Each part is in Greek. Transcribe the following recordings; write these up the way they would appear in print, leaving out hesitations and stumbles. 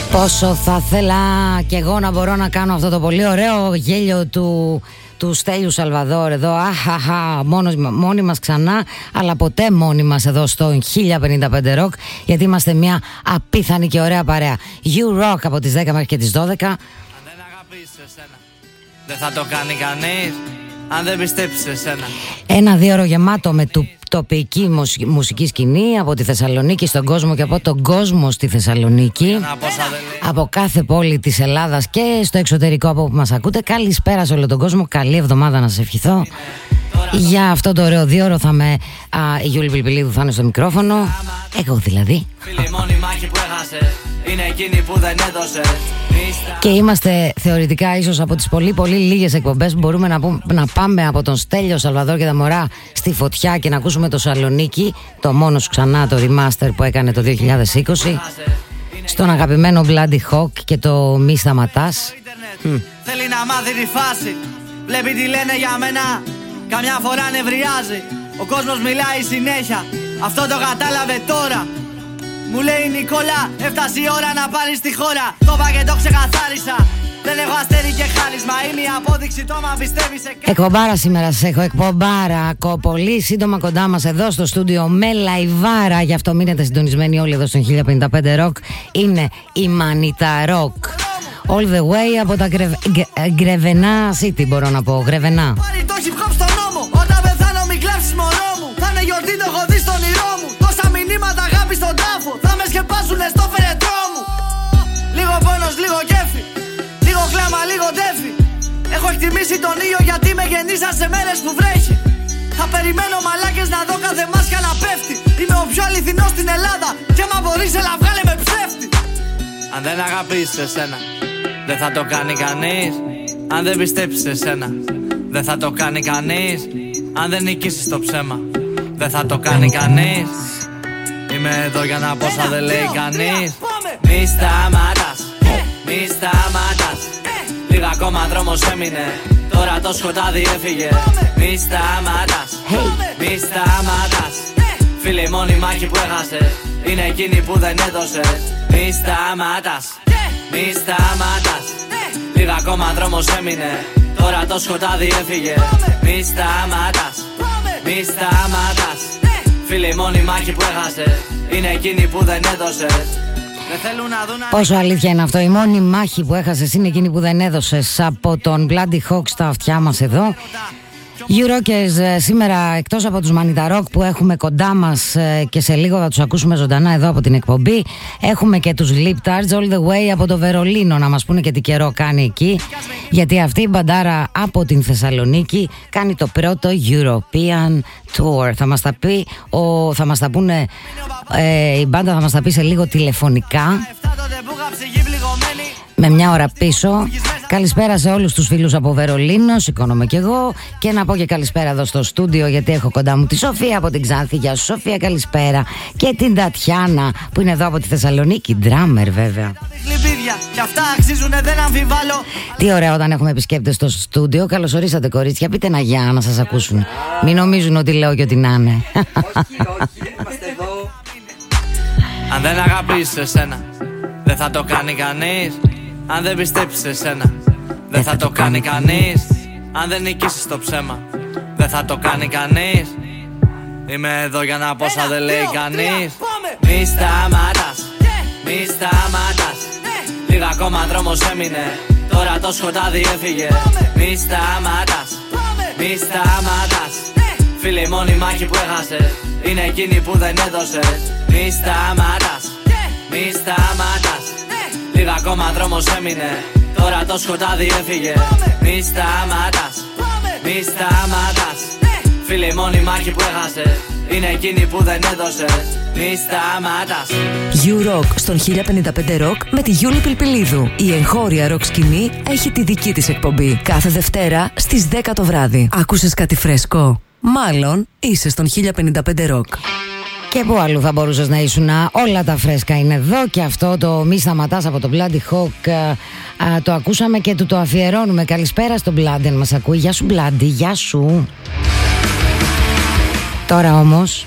Πόσο θα ήθελα κι εγώ να μπορώ να κάνω αυτό το πολύ ωραίο γέλιο του Στέλιου Σαλβαδόρ εδώ. Αχαχα, μόνοι μας ξανά, αλλά ποτέ μόνοι μας εδώ στο 1055 Rock, γιατί είμαστε μια απίθανη και ωραία παρέα. You Rock από τις 10 μέχρι και τις 12. Αν δεν αγαπήσεις εσένα, δεν θα το κάνει κανείς. Αν δεν πιστέψεις εσένα. Ένα 2 ώρο γεμάτο με τοπική μουσική σκηνή από τη Θεσσαλονίκη στον κόσμο και από τον κόσμο στη Θεσσαλονίκη, από κάθε πόλη της Ελλάδας και στο εξωτερικό από όπου μας ακούτε. Καλησπέρα σε όλο τον κόσμο, καλή εβδομάδα να σας ευχηθώ. Για αυτό το ωραίο 2 ώρο θα με η Γιούλη Πιλπιλίδου θα είναι στο μικρόφωνο. Εγώ δηλαδή. Είναι εκείνη που δεν έδωσε. Και είμαστε θεωρητικά ίσως από τις πολύ λίγες εκπομπές που μπορούμε να πάμε από τον Στέλιο Σαλβαδόρ και τα Μωρά στη φωτιά και να ακούσουμε το Σαλονίκη, το μόνο σου ξανά, το remaster που έκανε το 2020, στον αγαπημένο Bloody Hawk και το Μη Σταματάς. Θέλει να μάθει τη φάση, βλέπει τι λένε για μένα, καμιά φορά νευριάζει. Ο κόσμος μιλάει συνέχεια, αυτό το κατάλαβε τώρα. Μου λέει Νικόλα, έφτασε η ώρα να πάρεις τη χώρα. Το είπα και το ξεκαθάρισα. Δεν έχω αστέρι και χάρισμα. Είναι η απόδειξη το μα πιστεύεις σε κάτι. Εκπομπάρα σήμερα σας έχω, εκπομπάρα. Πολύ σύντομα κοντά μας εδώ στο στούντιο με λαϊβάρα. Γι' αυτό μείνετε συντονισμένοι όλοι εδώ στον 1055 Rock. Είναι η Μανίτα Rock. All the way από τα Γκρεβενά City, μπορώ να πω. Γκρεβενά. Πάρει το hip hop στον νόμο. Όταν πεθάνω μην κλάψεις μωρό μου. Θα είναι γιορτή, το έχω δει στον όνειρό μου. Τόσα μηνύματα αγάπη στον τάφο. Θα με σκεπάσουνε στο φερετρό μου. Λίγο πόνος, λίγο κέφι. Λίγο κλάμα, λίγο τέφι. Έχω εκτιμήσει τον ήλιο γιατί με γεννήσα σε μέρες που βρέχει. Θα περιμένω μαλάκες να δω κάθε μάσκα να πέφτει. Είμαι ο πιο αληθινός στην Ελλάδα. Και άμα μπορείς έλα βγάλε με ψεύτη. Αν δεν αγαπήσεις εσένα, δεν θα το κάνει κανείς. Αν δεν πιστέψεις εσένα, δεν θα το κάνει κανείς. Αν δεν νικήσεις το ψέμα, δεν θα το κάνει κανείς. Είμαι εδώ για να πω όσα δεν λέει κανείς. Μη σταματάς, μη σταματάς. Λίγα ακόμα δρόμος έμεινε, τώρα το σκοτάδι έφυγε. Μη σταματάς, μη σταματάς. Φίλοι, η μόνη μάχη που έχασες είναι εκείνη που δεν έδωσες. Μη σταματάς, μη σταματάς. Λίγα ακόμα δρόμος έμεινε, τώρα το σκοτάδι έφυγε. Μη σταματάς, μη σταματάς. Φίλοι, η μόνη μάχη που έχασες είναι εκείνη που δεν έδωσες. Πόσο αλήθεια είναι αυτό, η μόνη μάχη που έχασες είναι εκείνη που δεν έδωσες. Από τον Bloody Hawk στα αυτιά μας εδώ. Eurockers σήμερα, εκτός από τους Manita Rock που έχουμε κοντά μας και σε λίγο θα τους ακούσουμε ζωντανά εδώ από την εκπομπή, έχουμε και τους Liptards all the way από το Βερολίνο να μας πούνε και τι καιρό κάνει εκεί, γιατί αυτή η μπαντάρα από την Θεσσαλονίκη κάνει το πρώτο European Tour. Θα μας τα πούνε η μπάντα, θα μας τα πει σε λίγο τηλεφωνικά με μια ώρα πίσω. Καλησπέρα σε όλους τους φίλους από Βερολίνο, σηκώνομαι κι εγώ. Και να πω και καλησπέρα εδώ στο στούντιο, γιατί έχω κοντά μου τη Σοφία από την Ξάνθη. Γεια σου Σοφία, καλησπέρα. Και την Τατιάνα που είναι εδώ από τη Θεσσαλονίκη, ντράμερ βέβαια. Τι ωραία όταν έχουμε επισκέπτες στο στούντιο. Καλώς ορίσατε κορίτσια, πείτε ένα γεια να σας ακούσουν. Μην νομίζουν ότι λέω και ότι να είναι. Όχι, είμαστε εδώ. Αν δεν αγαπήσεις εσένα, δεν θα το κάνει κανείς. Αν δεν πιστέψεις εσένα, δεν θα το κάνει κανείς. Αν δεν νικήσεις το ψέμα, δεν θα το κάνει κανείς. Είμαι εδώ για να πω όσα δεν λέει κανείς. Μη σταματάς, μη σταματάς. Λίγα ακόμα δρόμος έμεινε, τώρα το σκοτάδι έφυγε. Μη σταματάς, μη σταματάς. Φίλοι, η μόνη μάχη που έχασες είναι εκείνη που δεν έδωσες. Μη σταματάς, μη σταματάς. Λίγα ακόμα δρόμος έμεινε, τώρα το σκοτάδι έφυγε. Μη σταματάς, μη σταματάς. Φίλοι, η μόνη μάχη που έχασες είναι εκείνη που δεν έδωσες. Μη σταματάς. You Rock στον 1055 Rock με τη Γιούλη Πιλπιλίδου. Η εγχώρια ροκ σκηνή έχει τη δική της εκπομπή. Κάθε Δευτέρα στις 10 το βράδυ. Άκουσες κάτι φρέσκο? Μάλλον είσαι στον 1055 Rock. Και πού αλλού θα μπορούσες να ήσουν? Όλα τα φρέσκα είναι εδώ. Και αυτό το Μη Σταματάς από το Bloody Hawk το ακούσαμε και του το αφιερώνουμε. Καλησπέρα στον Bloody, αν μας ακούει. Γεια σου Bloody, γεια σου. Τώρα όμως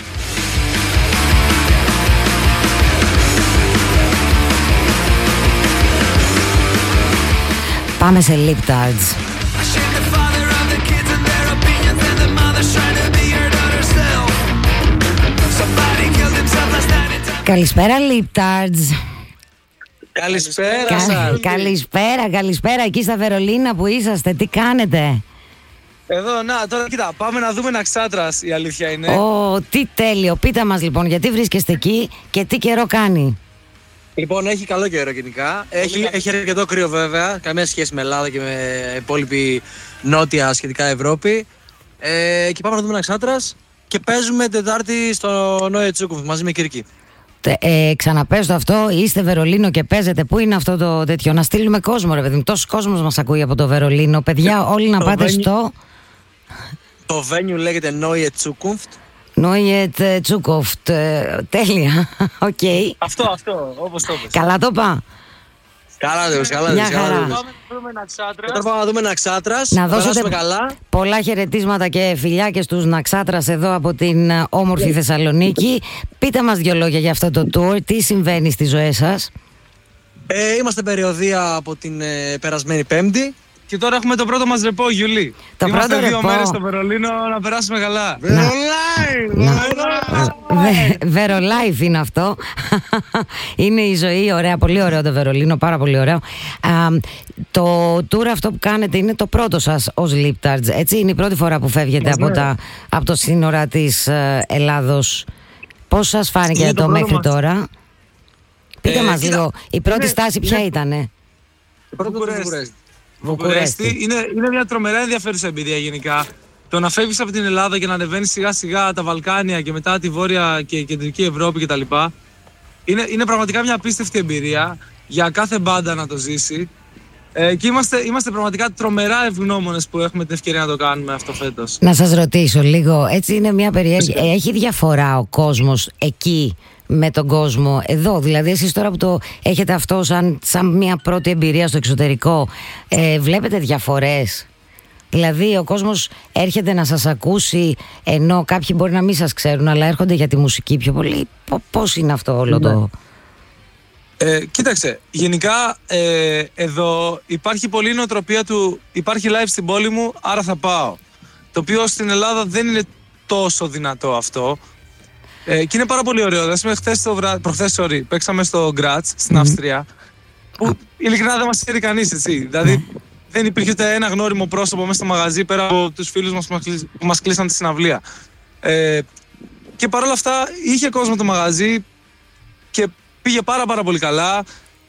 Πάμε σε Liptards. Καλησπέρα Liptards. Καλησπέρα σας. Καλησπέρα εκεί στα Βερολίνα που είσαστε, τι κάνετε? Εδώ, τώρα κοίτα, πάμε να δούμε Ναξάτρας, η αλήθεια είναι. Τι τέλειο, πείτε μας λοιπόν γιατί βρίσκεστε εκεί και τι καιρό κάνει? Λοιπόν, έχει καλό καιρό γενικά, έχει αρκετό κρύο βέβαια, καμία σχέση με Ελλάδα και με υπόλοιπη νότια σχετικά Ευρώπη. Και πάμε να δούμε Ναξάτρας και παίζουμε Τετάρτη στο Νόε Τσούκουφ μαζί με Κύρκη. Ξαναπέστω αυτό, είστε Βερολίνο και παίζετε. Πού είναι αυτό το τέτοιο? Να στείλουμε κόσμο, ρε παιδί μου. Τόσος κόσμος μας ακούει από το Βερολίνο. Παιδιά, όλοι να πάτε στο. Το venue λέγεται Neue Zukunft. Neue Zukunft. Τέλεια. Οκ. Αυτό, όπως το πες. Καλά το είπα. Καλά. Μια χαρά. Πάμε να δούμε Ναξάτρας. Να δώσετε καλά. πολλά χαιρετίσματα και φιλιά και στους Ναξάτρας εδώ από την όμορφη Θεσσαλονίκη. Πείτε μας 2 λόγια για αυτό το tour. Τι συμβαίνει στις ζωές σας? Είμαστε περιοδεία από την περασμένη Πέμπτη. Και τώρα έχουμε το πρώτο μας ρεπό, Γιουλή. Είμαστε 2 μέρες στο Βερολίνο να περάσουμε καλά. Βερολάιφ είναι αυτό. Είναι η ζωή, ωραία, πολύ ωραίο το Βερολίνο, πάρα πολύ ωραίο. Το tour αυτό που κάνετε είναι το πρώτο σας ως Liptards, έτσι? Είναι η πρώτη φορά που φεύγετε από το σύνορα της Ελλάδος. Πώς σας φάνηκε το μέχρι τώρα? Πείτε μας λίγο, η πρώτη στάση ποια ήτανε? Βουκουρέστι. Είναι μια τρομερά ενδιαφέρουσα εμπειρία γενικά. Το να φεύγεις από την Ελλάδα και να ανεβαίνεις σιγά σιγά τα Βαλκάνια και μετά τη Βόρεια και Κεντρική Ευρώπη κτλ. Είναι πραγματικά μια απίστευτη εμπειρία για κάθε μπάντα να το ζήσει. Και είμαστε πραγματικά τρομερά ευγνώμονες που έχουμε την ευκαιρία να το κάνουμε αυτό φέτος. Να σας ρωτήσω λίγο, έτσι είναι μια περιέργεια. Έχει διαφορά ο κόσμος εκεί με τον κόσμο εδώ? Δηλαδή εσείς τώρα που το έχετε αυτό σαν μια πρώτη εμπειρία στο εξωτερικό, βλέπετε διαφορές? Δηλαδή ο κόσμος έρχεται να σας ακούσει, ενώ κάποιοι μπορεί να μην σας ξέρουν αλλά έρχονται για τη μουσική πιο πολύ. Πώς είναι αυτό όλο το... Κοίταξε, γενικά εδώ υπάρχει πολλή νοοτροπία του υπάρχει live στην πόλη μου, άρα θα πάω. Το οποίο στην Ελλάδα δεν είναι τόσο δυνατό αυτό. Και είναι πάρα πολύ ωραίο. Δηλαδή, προχθές παίξαμε στο Γκράτς στην Αυστρία, που ειλικρινά δεν μας ξέρει κανείς, έτσι. Δηλαδή δεν υπήρχε ούτε ένα γνώριμο πρόσωπο μέσα στο μαγαζί πέρα από τους φίλους μας που μας κλείσαν τη συναυλία. Και παρόλα αυτά είχε κόσμο το μαγαζί και πήγε πάρα πολύ καλά.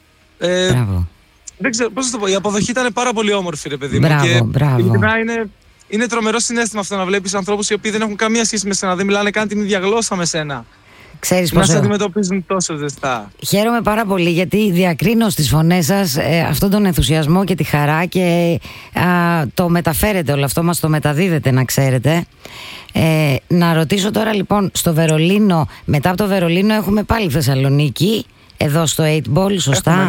Δεν ξέρω πώς θα το πω. Η αποδοχή ήταν πάρα πολύ όμορφη, ρε παιδί μου. Μπράβο. Ειλικρινά είναι τρομερό συναίσθημα αυτό να βλέπεις ανθρώπους οι οποίοι δεν έχουν καμία σχέση με σένα, δεν μιλάνε καν την ίδια γλώσσα με σένα. Ξέρεις να σε αντιμετωπίζουν τόσο ζεστά. Χαίρομαι πάρα πολύ γιατί διακρίνω στις φωνές σας αυτόν τον ενθουσιασμό και τη χαρά και το μεταφέρετε όλο αυτό, μας το μεταδίδετε, να ξέρετε. Να ρωτήσω τώρα λοιπόν, στο Βερολίνο, μετά από το Βερολίνο έχουμε πάλι Θεσσαλονίκη, εδώ στο 8Ball, σωστά?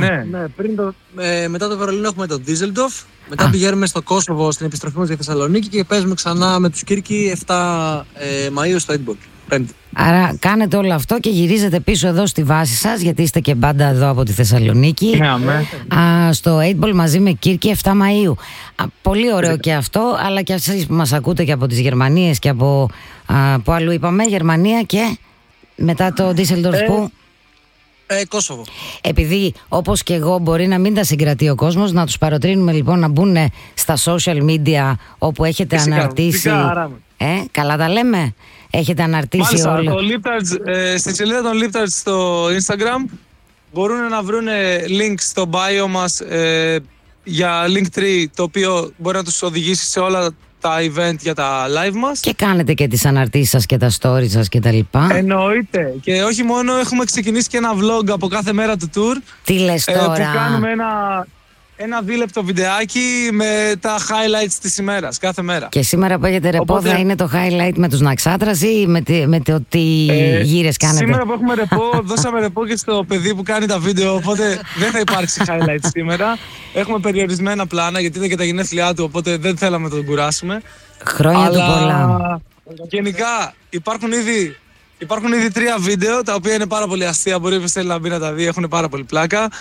Μετά το Βερολίνο έχουμε το Düsseldorf. Μετά πηγαίνουμε στο Κόσοβο στην επιστροφή μας για Θεσσαλονίκη και παίζουμε ξανά με τους Κύρκη 7 Μαΐου στο 8Ball. Άρα κάνετε όλο αυτό και γυρίζετε πίσω εδώ στη βάση σας, γιατί είστε και μπάντα εδώ από τη Θεσσαλονίκη. Στο 8Ball μαζί με Κύρκη 7 Μαΐου. Πολύ ωραίο και αυτό, αλλά και εσείς που μας ακούτε και από τις Γερμανίες και από που αλλού είπαμε, Γερμανία και μετά το Düsseldorf που... Κόσοβο. Επειδή όπως και εγώ μπορεί να μην τα συγκρατεί ο κόσμος, να τους παροτρύνουμε λοιπόν να μπουν στα social media όπου έχετε αναρτήσει. Καλά τα λέμε. Έχετε αναρτήσει. Μάλιστα, όλο. στη σελίδα των Liptards στο Instagram μπορούν να βρουν link στο bio μας για Linktree, το οποίο μπορεί να τους οδηγήσει σε όλα τα event για τα live μας. Και κάνετε και τις αναρτήσεις σας και τα stories σας και τα λοιπά. Εννοείται. Και όχι μόνο, έχουμε ξεκινήσει και ένα vlog από κάθε μέρα του tour. Τι λες τώρα? Που κάνουμε ένα δίλεπτο βιντεάκι με τα highlights της ημέρας, κάθε μέρα. Και σήμερα που έχετε ρεπό θα είναι το highlight με τους Ναξάτρας ή με το τι γύρες κάνετε? Σήμερα που έχουμε ρεπό, δώσαμε ρεπό και στο παιδί που κάνει τα βίντεο, οπότε δεν θα υπάρξει highlight σήμερα. Έχουμε περιορισμένα πλάνα γιατί είναι και τα γενέθλιά του, οπότε δεν θέλαμε να τον κουράσουμε. Χρόνια του πολλά. Γενικά υπάρχουν ήδη 3 βίντεο, τα οποία είναι πάρα πολύ αστεία, μπορεί όποιος θέλει να μπει να τα δει, έχουν πάρα πολύ πλάκα.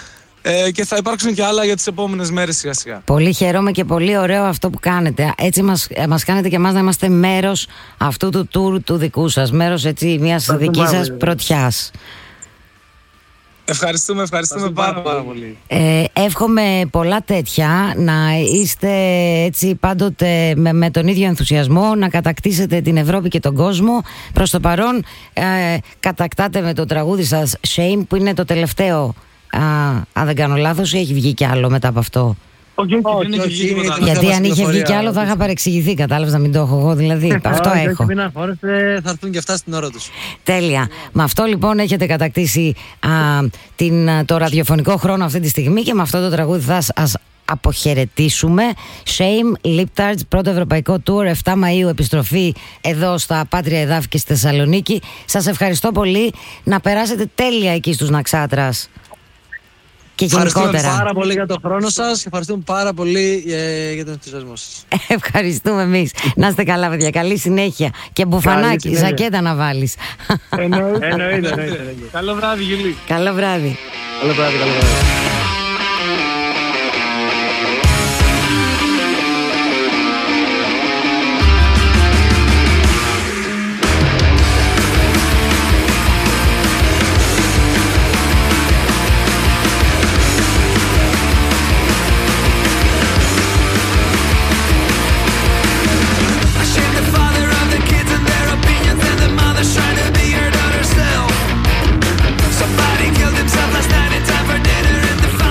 και θα υπάρξουν και άλλα για τις επόμενες μέρες σιγά σιγά. Πολύ χαίρομαι και πολύ ωραίο αυτό που κάνετε. Έτσι μας κάνετε και εμάς να είμαστε μέρος αυτού του tour του δικού σας, μέρος έτσι μιας δικής σας πρωτιάς. Ευχαριστούμε πάρα πολύ. Εύχομαι πολλά τέτοια, να είστε έτσι πάντοτε με τον ίδιο ενθουσιασμό, να κατακτήσετε την Ευρώπη και τον κόσμο. Προς το παρόν κατακτάτε με το τραγούδι σας Shame, που είναι το τελευταίο, αν δεν κάνω λάθος, ή έχει βγει κι άλλο μετά από αυτό? Όχι, γιατί αν είχε βγει κι άλλο θα είχα παρεξηγηθεί, κατάλαβες, να μην το έχω εγώ δηλαδή. Αυτό έχω. Θα έρθουν και αυτά στην ώρα τους. Τέλεια. Με αυτό λοιπόν έχετε κατακτήσει το ραδιοφωνικό χρόνο αυτή τη στιγμή, και με αυτό το τραγούδι θα σας αποχαιρετήσουμε. Shame, Liptards, πρώτο ευρωπαϊκό tour, 7 Μαΐου επιστροφή εδώ στα Πάτρια Εδάφη και στη Θεσσαλονίκη. Σας ευχαριστώ πολύ, να περάσετε τέλεια εκεί στους Ναξάτρας. Και ευχαριστούμε πάρα πολύ για τον χρόνο σας και ευχαριστούμε πάρα πολύ για τον ενθουσιασμό σας. Ευχαριστούμε εμείς. Να είστε καλά, παιδιά. Καλή συνέχεια. Και μπουφανάκι, ζακέτα να βάλεις. Εννοείται. Καλό βράδυ, Γιουλή. Καλό βράδυ. Somebody killed himself last night in time for dinner, and the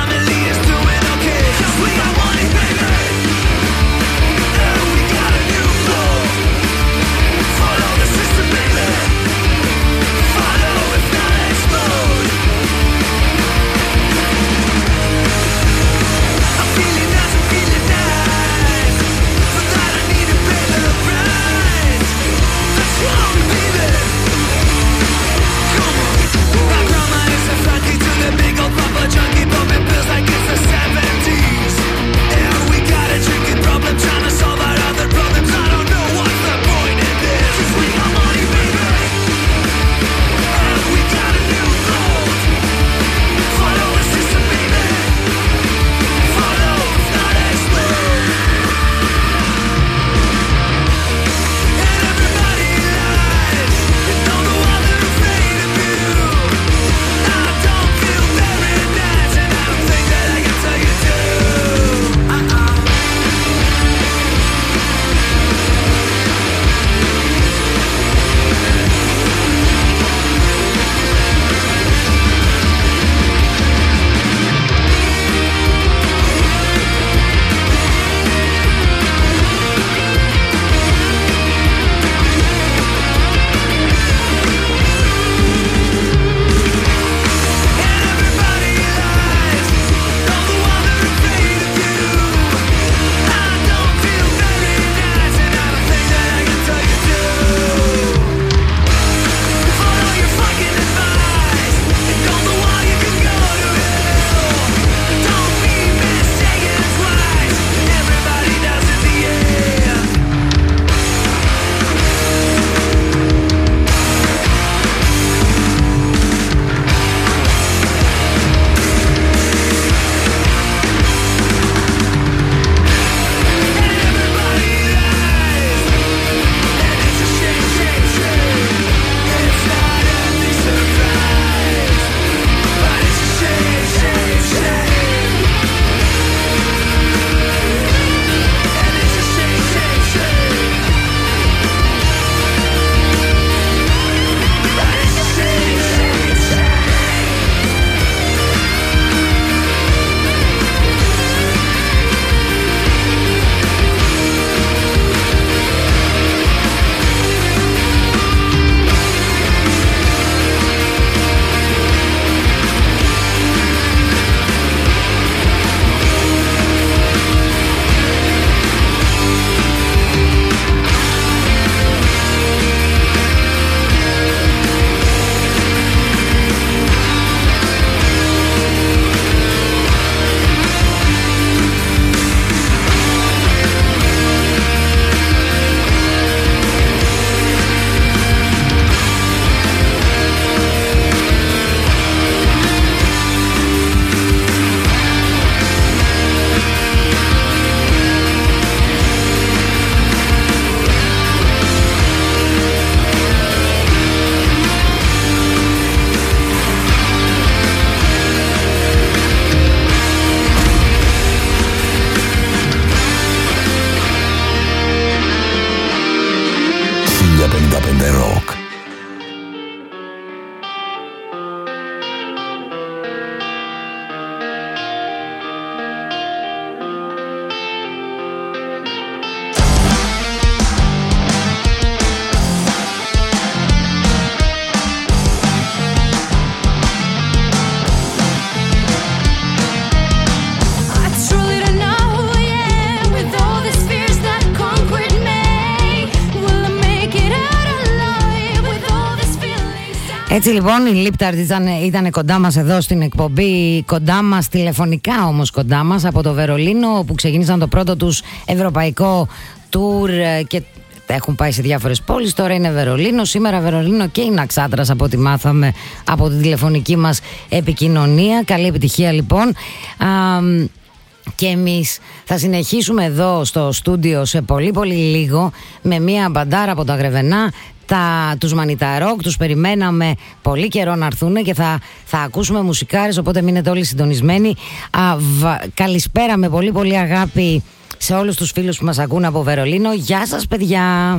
Έτσι λοιπόν η Liptard ήταν κοντά μας εδώ στην εκπομπή, κοντά μας τηλεφωνικά όμως κοντά μας από το Βερολίνο, που ξεκίνησαν το πρώτο τους ευρωπαϊκό tour και έχουν πάει σε διάφορες πόλεις. Τώρα είναι Βερολίνο, σήμερα Βερολίνο και η Ναξάντρας από ό,τι μάθαμε από την τηλεφωνική μας επικοινωνία. Καλή επιτυχία λοιπόν. Και εμείς θα συνεχίσουμε εδώ στο στούντιο σε πολύ πολύ λίγο με μια μπαντάρα από τα Γρεβενά. Τους Μανιταρόκ τους περιμέναμε πολύ καιρό να έρθουν και θα ακούσουμε μουσικάρες, οπότε μείνετε όλοι συντονισμένοι. Καλησπέρα με πολύ πολύ αγάπη σε όλους τους φίλους που μας ακούν από Βερολίνο. Γεια σας παιδιά.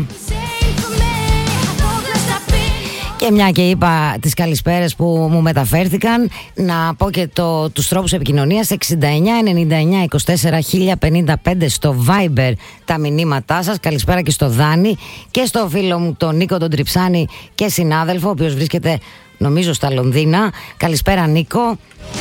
Και μια και είπα τις καλησπέρες που μου μεταφέρθηκαν, να πω και τους τρόπους επικοινωνίας. 69 99 24 1055 στο Viber τα μηνύματά σας. Καλησπέρα και στο Δάνη και στο φίλο μου τον Νίκο τον Τριψάνη και συνάδελφο, ο οποίος βρίσκεται νομίζω στα Λονδίνα. Καλησπέρα Νίκο.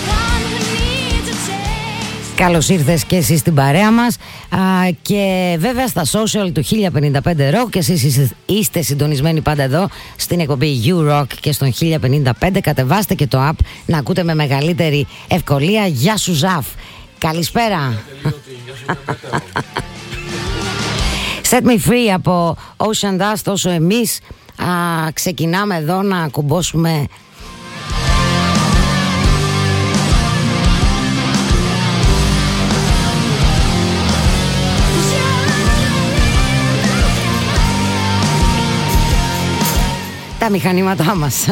Καλώς ήρθες και εσύ στην παρέα μας. Και βέβαια στα social του 1055 Rock, και εσείς είστε συντονισμένοι πάντα εδώ στην εκπομπή U-Rock και στον 1055. Κατεβάστε και το app να ακούτε με μεγαλύτερη ευκολία. Γεια σου Ζαφ. Καλησπέρα. Set Me Free από Ocean Dust. Όσο εμείς ξεκινάμε εδώ να κουμπώσουμε τα μηχανήματά μας.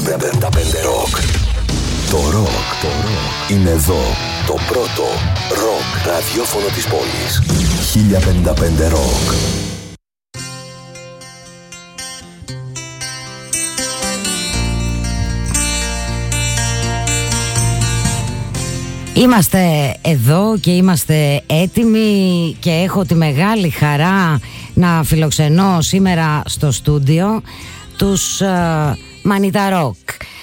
Rock. Το rock είναι εδώ. Το πρώτο rock ραδιόφωνο της πόλης. 1055 Rock. Είμαστε εδώ και είμαστε έτοιμοι και έχω τη μεγάλη χαρά να φιλοξενώ σήμερα στο στούντιο τους Μανιτά Ροκ.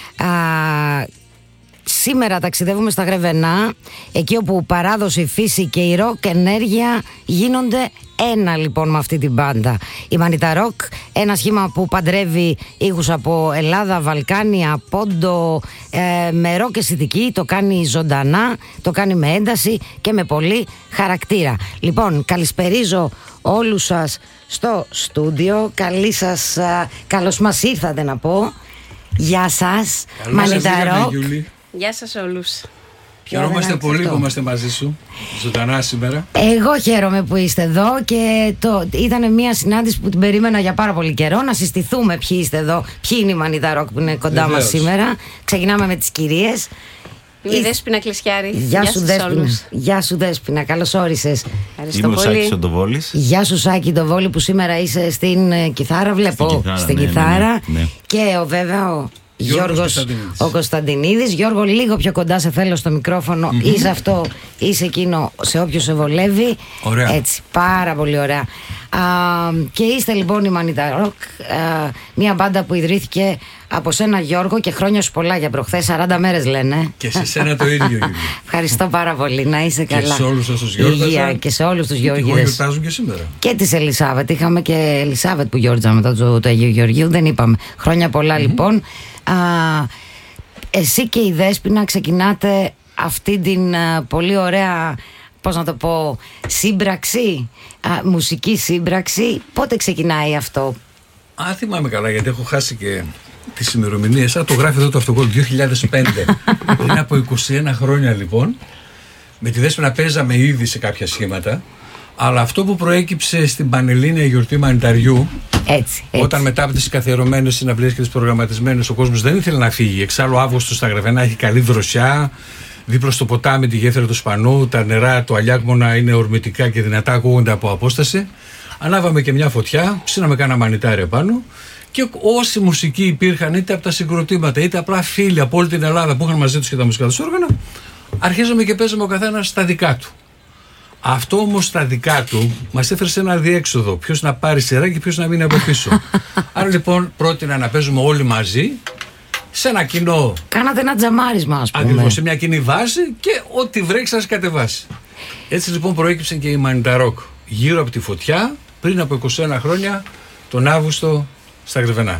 Σήμερα ταξιδεύουμε στα Γρεβενά, εκεί όπου παράδοση, φύση και η ροκ ενέργεια γίνονται ένα λοιπόν με αυτή την μπάντα. Η Μανιτά Ροκ, ένα σχήμα που παντρεύει ήχους από Ελλάδα, Βαλκάνια, Πόντο, με ροκ αισθητική, το κάνει ζωντανά, το κάνει με ένταση και με πολύ χαρακτήρα. Λοιπόν, καλησπερίζω όλους σας στο στούντιο, καλώς μας ήρθατε να πω. Γεια σας, Μανιτά Ροκ. Γεια σας όλους. Χαιρόμαστε πολύ που είμαστε μαζί σου, ζωντανά σήμερα. Εγώ χαίρομαι που είστε εδώ και ήταν μια συνάντηση που την περίμενα για πάρα πολύ καιρό. Να συστηθούμε ποιοι είστε εδώ, ποιοι είναι οι Μανιτά Ροκ που είναι κοντά μας σήμερα. Ξεκινάμε με τις κυρίες. Είμαι η Δέσποινα Κλεσιάρη. Γεια σου Δέσποινα. Γεια σου Δέσποινα, καλώς όρισες. Ευχαριστώ πολύ. Είμαι ο Σάκης ο Ντοβόλης. Γεια σου Σάκη Ντοβόλη που σήμερα είσαι στην κιθάρα, βλέπω. Στην κιθάρα. Ναι. Και βέβαια Γιώργος ο Κωνσταντινίδης. Γιώργο, λίγο πιο κοντά σε θέλω στο μικρόφωνο. Είσαι αυτό, είσαι εκείνο, σε όποιο σε βολεύει. Ωραία. Έτσι, πάρα πολύ ωραία. Και είστε λοιπόν η Μανιτά Ροκ, μια μπάντα που ιδρύθηκε από σένα Γιώργο, και χρόνια σου πολλά για προχθές, 40 μέρες λένε. Και σε σένα το ίδιο, Γιώργο. Ευχαριστώ πάρα πολύ, να είσαι καλά. Και σε όλους όσους γιόρταζαν. Και σε όλους τους Γεωργίδες. Και γιορτάζουν και σήμερα. Και της Ελισάβετ, είχαμε και Ελισάβετ που γιόρταζα μετά το Αγίου Γεωργίου, δεν είπαμε. Χρόνια πολλά λοιπόν. Εσύ και η Δέσποινα ξεκινάτε αυτή την πολύ ωραία, πώς να το πω, σύμπραξη, μουσική σύμπραξη. Πότε ξεκινάει αυτό? Θυμάμαι καλά, γιατί έχω χάσει και τις ημερομηνίες. Το γράφει εδώ το αυτοκόλλο 2005. Πριν από 21 χρόνια λοιπόν. Με τη Δέσποινα παίζαμε ήδη σε κάποια σχήματα. Αλλά αυτό που προέκυψε στην Πανελλήνια γιορτή Μανιταριού, έτσι. Όταν μετά από τις καθιερωμένες συναυλίες και τις προγραμματισμένες ο κόσμος δεν ήθελε να φύγει. Εξάλλου Αύγουστο στα Γρεβενά έχει καλή δροσιά, δίπλα στο ποτάμι τη γέφυρα του Σπανού, τα νερά του Αλιάκμονα είναι ορμητικά και δυνατά, ακούγονται από απόσταση. Ανάβαμε και μια φωτιά, ψήναμε κάνα μανιτάρι πάνω και όσοι μουσικοί υπήρχαν, είτε από τα συγκροτήματα είτε απλά φίλοι από όλη την Ελλάδα που είχαν μαζί τους και τα μουσικά τους όργανα, αρχίζαμε και παίζαμε ο καθένας στα δικά του. Αυτό όμως στα δικά του μας έφερε σε ένα διέξοδο. Ποιος να πάρει σειρά και ποιος να μείνει από πίσω. Άρα λοιπόν πρότεινα να παίζουμε όλοι μαζί σε ένα κοινό. Κάνατε ένα τζαμάρισμα, ας πούμε. Ακριβώς, σε μια κοινή βάση και ό,τι βρέξει σας κατεβάσει. Έτσι λοιπόν προέκυψε και η Μανιτά Ροκ γύρω από τη φωτιά πριν από 21 χρόνια τον Αύγουστο στα Γρεβενά.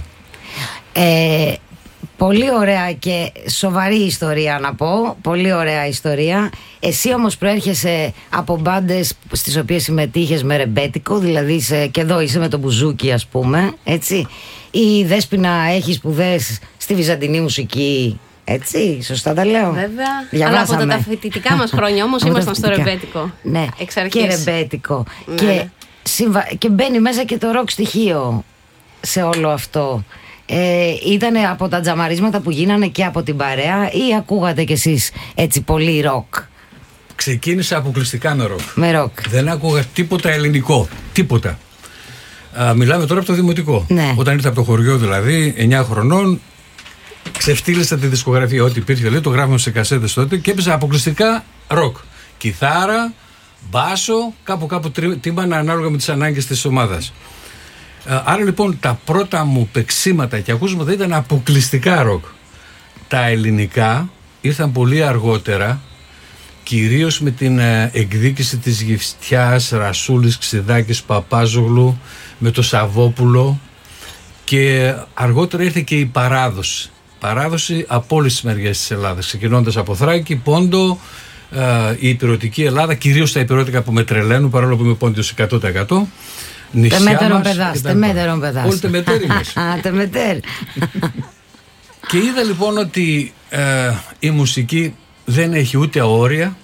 Πολύ ωραία και σοβαρή ιστορία να πω. Πολύ ωραία ιστορία. Εσύ όμως προέρχεσαι από μπάντες στις οποίες συμμετείχες με ρεμπέτικο, δηλαδή και εδώ είσαι με το μπουζούκι, ας πούμε, έτσι. Η Δέσποινα έχει σπουδές στη βυζαντινή μουσική, έτσι, σωστά τα λέω? Βέβαια. Διαβάσαμε. Αλλά από τα φοιτητικά μας χρόνια όμως ήμασταν στο ρεμπέτικο. Ναι, εξ αρχής. Και ρεμπέτικο. Ναι. Και μπαίνει μέσα και το ροκ στοιχείο σε όλο αυτό. Ήτανε από τα τζαμαρίσματα που γίνανε και από την παρέα, ή ακούγατε κι εσείς έτσι πολύ ροκ? Ξεκίνησα αποκλειστικά με ροκ. Με ροκ. Δεν άκουγα τίποτα ελληνικό. Τίποτα. Μιλάμε τώρα από το δημοτικό. Ναι. Όταν ήρθα από το χωριό, δηλαδή 9 χρονών, ξεφτύλισα τη δισκογραφία. Ό,τι υπήρχε, δηλαδή, το γράφαμε σε κασέτες τότε και έπαιζα αποκλειστικά ροκ. Κιθάρα, μπάσο, κάπου τύμπανα ανάλογα με τις ανάγκες της ομάδας. Άρα λοιπόν τα πρώτα μου παίξίματα και ακούσματα ήταν αποκλειστικά ροκ. Τα ελληνικά ήρθαν πολύ αργότερα, κυρίως με την εκδίκηση της Γυφτιάς, Ρασούλης, Ξηδάκης, Παπάζογλου, με το Σαββόπουλο, και αργότερα ήρθε και η παράδοση. Παράδοση από όλες τις μεριές της Ελλάδας, ξεκινώντας από Θράκη, Πόντο, η υπηρετική Ελλάδα, κυρίως τα υπηρετικά που με τρελαίνουν, παρόλο που είμαι Πόντιος 100%. Τεμέτερον παιδάς. Όλοι τεμετέροι μας. Τεμετέρ. Και είδα λοιπόν ότι η μουσική δεν έχει ούτε όρια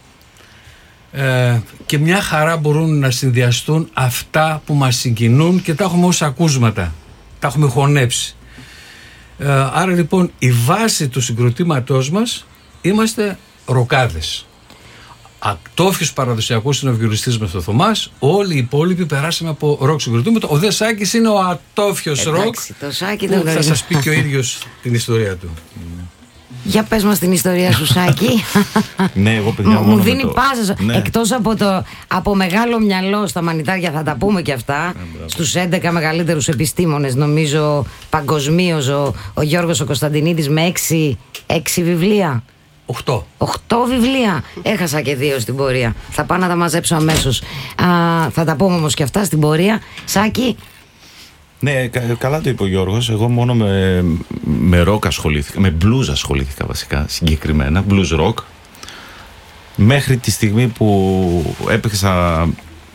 και μια χαρά μπορούν να συνδυαστούν αυτά που μας συγκινούν και τα έχουμε ως ακούσματα. Τα έχουμε χωνέψει. Άρα λοιπόν η βάση του συγκροτήματός μας είμαστε ροκάδες. Ατόφιος παραδοσιακός είναι ο βιολιστής μας ο Θωμάς. Όλοι οι υπόλοιποι περάσαμε από ροκ συγκροτήματα. Ο Δε Σάκης είναι ο ατόφιος ροκ, που θα σας πει και ο ίδιος την ιστορία του. Για πες μας την ιστορία σου, Σάκη. Ναι, εγώ παιδιά μου δίνει πάσα. Ναι. Εκτός από μεγάλο μυαλό στα μανιτάρια, θα τα πούμε και αυτά, στους 11 μεγαλύτερους επιστήμονες, νομίζω παγκοσμίως, ο Γιώργος ο Κωνσταντινίδης με 6 βιβλία. 8 βιβλία. Έχασα και 2 στην πορεία. Θα πάω να τα μαζέψω αμέσως. Θα τα πούμε όμως και αυτά στην πορεία. Σάκη. Ναι, καλά το είπε ο Γιώργος. Εγώ μόνο με rock ασχολήθηκα, με blues ασχολήθηκα βασικά, συγκεκριμένα, blues rock. Μέχρι τη στιγμή που έπαιξα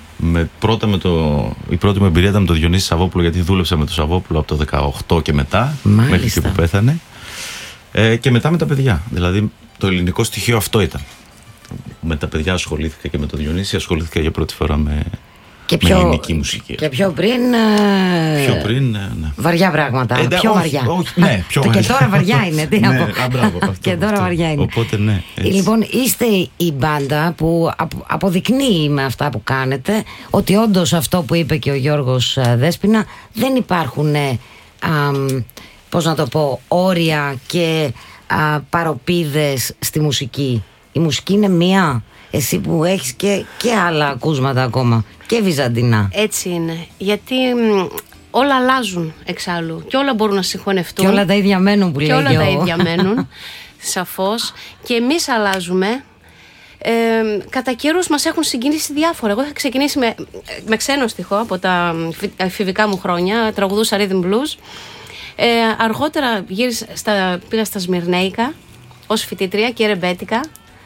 η πρώτη μου εμπειρία ήταν με τον Διονύση Σαββόπουλο, γιατί δούλεψα με τον Σαββόπουλο από το 18 και μετά, μέχρι και που πέθανε. Και μετά με τα παιδιά. Δηλαδή το ελληνικό στοιχείο αυτό ήταν. Με τα παιδιά ασχολήθηκα και με τον Διονύση ασχολήθηκα για πρώτη φορά με ελληνική μουσική. Και πιο πριν. Ναι. Βαριά πράγματα. Πιο βαριά. Ναι, πιο βαριά. Και τώρα βαριά είναι. Τι να πω. Και τώρα βαριά είναι. Οπότε ναι. Λοιπόν, είστε η μπάντα που αποδεικνύει με αυτά που κάνετε ότι όντως αυτό που είπε και ο Γιώργος Δέσποινα, δεν υπάρχουν, πώς να το πω, όρια και παροπίδες στη μουσική. Η μουσική είναι μία. Εσύ που έχεις και άλλα ακούσματα ακόμα, και βυζαντινά. Έτσι είναι. Γιατί όλα αλλάζουν εξάλλου και όλα μπορούν να συγχωνευτούν. Και όλα τα ίδια μένουν που λέει. Και όλα τα ίδια μένουν, σαφώς. Και εμείς αλλάζουμε. Κατά καιρούς μας έχουν συγκινήσει διάφορα. Εγώ είχα ξεκινήσει με ξένο στιχό από τα εφηβικά μου χρόνια. Τραγουδούσα rhythm blues. Αργότερα πήγα στα Σμυρνέικα ως φοιτήτρια και ρεμπέτικα.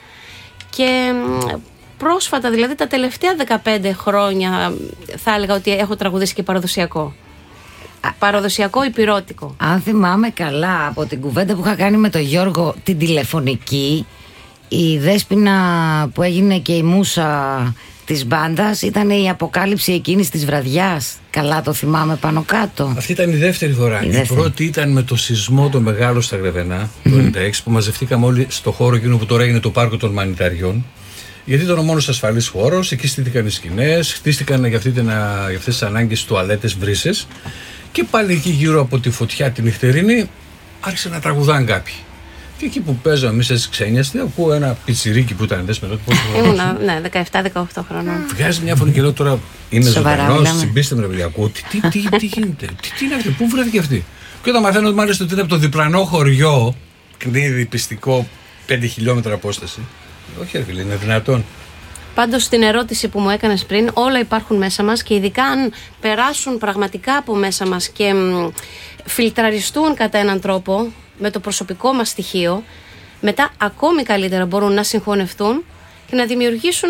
Και πρόσφατα, δηλαδή τα τελευταία 15 χρόνια, θα έλεγα ότι έχω τραγουδήσει και παραδοσιακό. Παραδοσιακό υπηρώτικο. Αν θυμάμαι καλά από την κουβέντα που είχα κάνει με τον Γιώργο την τηλεφωνική, η Δέσποινα που έγινε και η μούσα της μπάντας ήταν η αποκάλυψη εκείνης της βραδιάς. Καλά το θυμάμαι πάνω κάτω. Αυτή ήταν η δεύτερη φορά. Η πρώτη ήταν με το σεισμό το μεγάλο στα Γρεβενά το 1996, που μαζευτήκαμε όλοι στο χώρο εκείνο που τώρα έγινε το πάρκο των Μανιταριών. Γιατί ήταν ο μόνος ασφαλής χώρος, εκεί στήθηκαν οι σκηνές, χτίστηκαν για αυτές τις ανάγκες τουαλέτες, βρύσες. Και πάλι εκεί γύρω από τη φωτιά τη νυχτερινή άρχισαν να τραγουδάνε κάποιοι. Και εκεί που παίζαμε εμείς έτσι ξένιαστοι, ακούω ένα πιτσιρίκι που ήταν με τότε. Ήμουνα, ναι, 17-18 χρονών. Βγάζει μια φωνή και λέω τώρα είναι ζωντανός, συμπίστε με παιδιά, ακούω. Τι γίνεται, τι είναι αυτό, πού βρέθηκε αυτή. Και όταν μαθαίνω ότι μάλιστα ότι είναι από το διπλανό χωριό, Κνίδι, πιστικό, 5 χιλιόμετρα απόσταση. Όχι, ρε φίλε, είναι δυνατόν. Πάντως στην ερώτηση που μου έκανες πριν, όλα υπάρχουν μέσα μας και ειδικά αν περάσουν πραγματικά από μέσα μας και φιλτραριστούν κατά έναν τρόπο με το προσωπικό μας στοιχείο, μετά ακόμη καλύτερα μπορούν να συγχωνευτούν και να δημιουργήσουν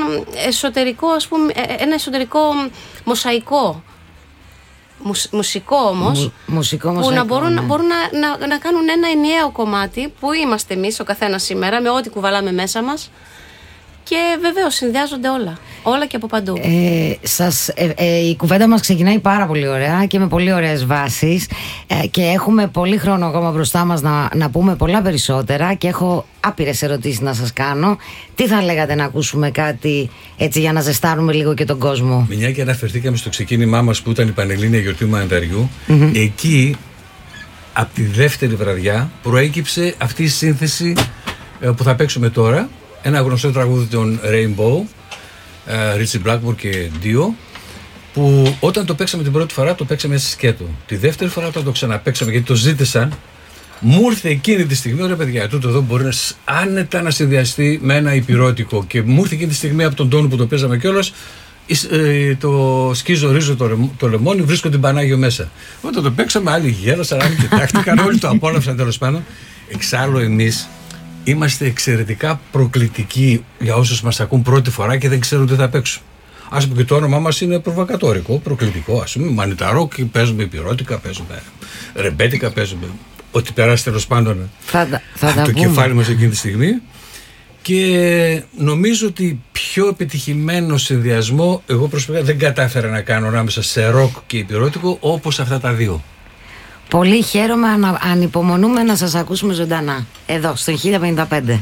ένα εσωτερικό μοσαϊκό. Μουσικό όμως, που να μπορούν να κάνουν ένα ενιαίο κομμάτι που είμαστε εμείς ο καθένας σήμερα με ό,τι κουβαλάμε μέσα μας. Και βεβαίως συνδυάζονται όλα και από παντού. Η κουβέντα μας ξεκινάει πάρα πολύ ωραία και με πολύ ωραίες βάσεις, και έχουμε πολύ χρόνο ακόμα μπροστά μας να πούμε πολλά περισσότερα, και έχω άπειρες ερωτήσεις να σας κάνω. Τι θα λέγατε να ακούσουμε κάτι έτσι για να ζεστάρουμε λίγο και τον κόσμο? Μια και αναφερθήκαμε στο ξεκίνημά μας που ήταν η Πανελλήνια Γιορτή Μανιταριού, εκεί από τη δεύτερη βραδιά προέκυψε αυτή η σύνθεση που θα παίξουμε τώρα. Ένα γνωστό τραγούδι των Rainbow, Ritchie Blackmore και Dio, που όταν το παίξαμε την πρώτη φορά το παίξαμε σε σκέτο. Τη δεύτερη φορά όταν το ξαναπαίξαμε, γιατί το ζήτησαν, μου ήρθε εκείνη τη στιγμή, ωραία παιδιά, τούτο εδώ μπορεί άνετα να συνδυαστεί με ένα υπηρώτικο, και μου ήρθε εκείνη τη στιγμή από τον τόνο που το παίζαμε κιόλας, το σκίζω ρίζω το λεμόνι, βρίσκω την Πανάγιο μέσα. Όταν το παίξαμε, άλλοι γέλασαν, άλλοι κοιτάχτηκαν, όλοι το απόλαυσαν τέλος πάντων. Εξάλλου εμείς είμαστε εξαιρετικά προκλητικοί για όσους μας ακούν πρώτη φορά και δεν ξέρουν τι θα παίξουν. Ας πούμε και το όνομά μας είναι προβοκατόρικο, προκλητικό. Ας πούμε, μανιταρό, και παίζουμε υπηρώτικα, παίζουμε ρεμπέτικα, παίζουμε ό,τι περάσει τέλος πάντων από το κεφάλι μας εκείνη τη στιγμή. Και νομίζω ότι πιο επιτυχημένο συνδυασμό εγώ προσωπικά δεν κατάφερα να κάνω ανάμεσα σε ροκ και υπηρώτικο όπως αυτά τα δύο. Πολύ χαίρομαι, ανυπομονούμε να σας ακούσουμε ζωντανά εδώ στον 1055.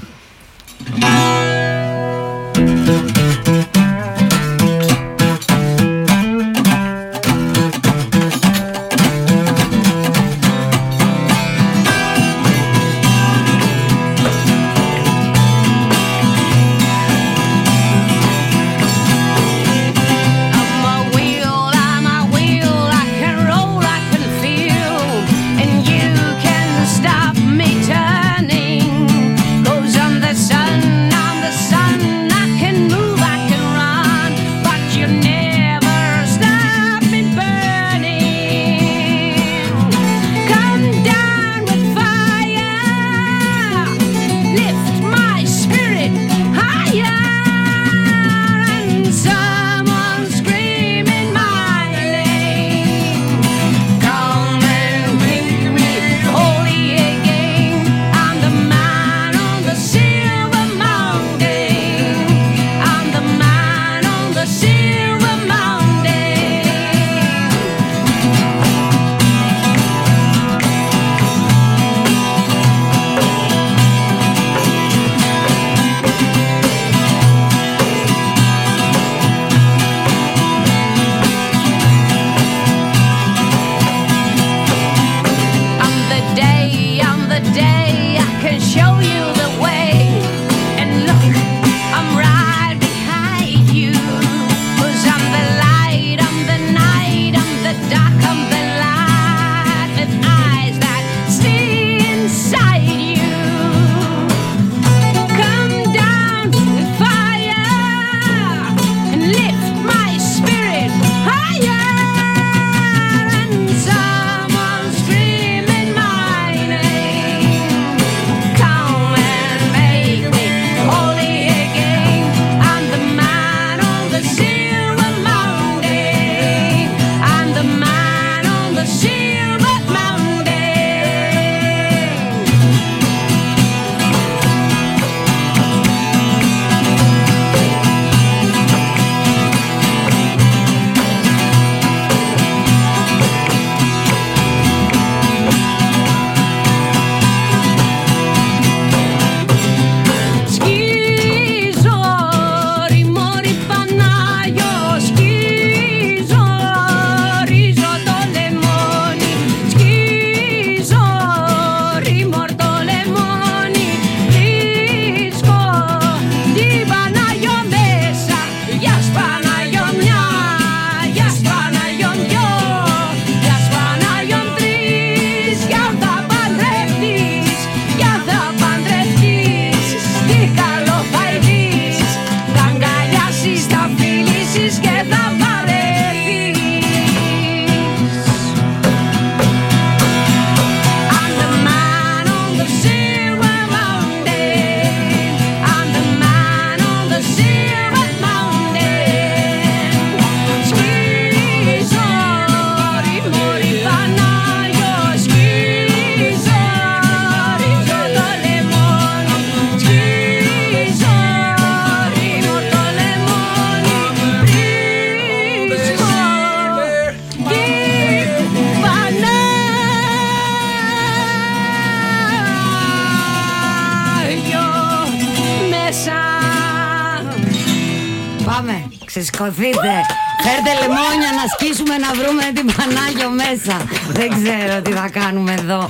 Ξεσηκωθείτε. Φέρτε λεμόνια να σκίσουμε να βρούμε την Πανάγιο μέσα. Δεν ξέρω τι θα κάνουμε εδώ.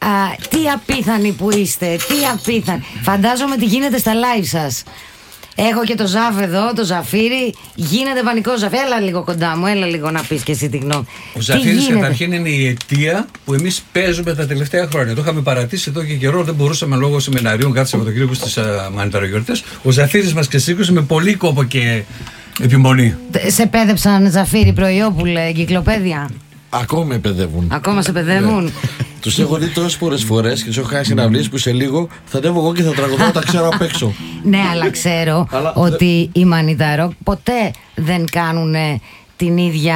Τι απίθανοι που είστε. Τι απίθανοι. Φαντάζομαι τι γίνεται στα live σας. Έχω και το Ζαφ εδώ, το Ζαφύρι. Γίνεται πανικό. Ζαφ, έλα λίγο κοντά μου, έλα λίγο να πεις και εσύ τη γνώμη. Ο Ζαφύρης καταρχήν είναι η αιτία που εμείς παίζουμε τα τελευταία χρόνια. Το είχαμε παρατήσει εδώ και καιρό, δεν μπορούσαμε λόγω σεμιναρίων κάθε Σαββατοκύριακο στις μανιταρογιορτές. Ο Ζαφύρης μας ξεσήκωσε με πολύ κόπο και επιμονή. Σε πέδεψαν, Ζαφύρι Προϊόπουλε, εγκυκλοπαίδεια. Ακόμα με παιδεύουν. Ακόμα σε παιδεύουν. Τους έχω δει τόσες πολλές φορές και τους έχω κάνει συναυλίες που σε λίγο θα ανέβω εγώ και θα τραγουδάω, τα ξέρω απ' έξω. Ναι, αλλά ξέρω ότι οι Μανιταρόκ ποτέ δεν κάνουν την ίδια